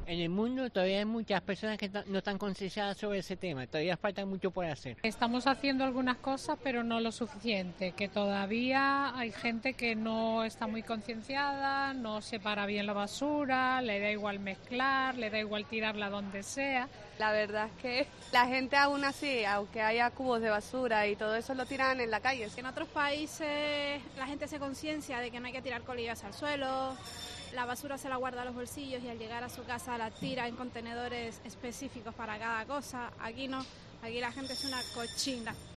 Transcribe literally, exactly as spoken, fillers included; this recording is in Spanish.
En el mundo todavía hay muchas personas que no están concienciadas sobre ese tema, todavía falta mucho por hacer. Estamos haciendo algunas cosas, pero no lo suficiente, que todavía hay gente que no está muy concienciada, no separa bien la basura, le da igual mezclar, le da igual tirarla donde sea. La verdad es que la gente aún así, aunque haya cubos de basura y todo eso, lo tiran en la calle. En otros países la gente se conciencia de que no hay que tirar colillas al suelo, la basura se la guarda en los bolsillos y al llegar a su casa la tira en contenedores específicos para cada cosa. Aquí no, aquí la gente es una cochina.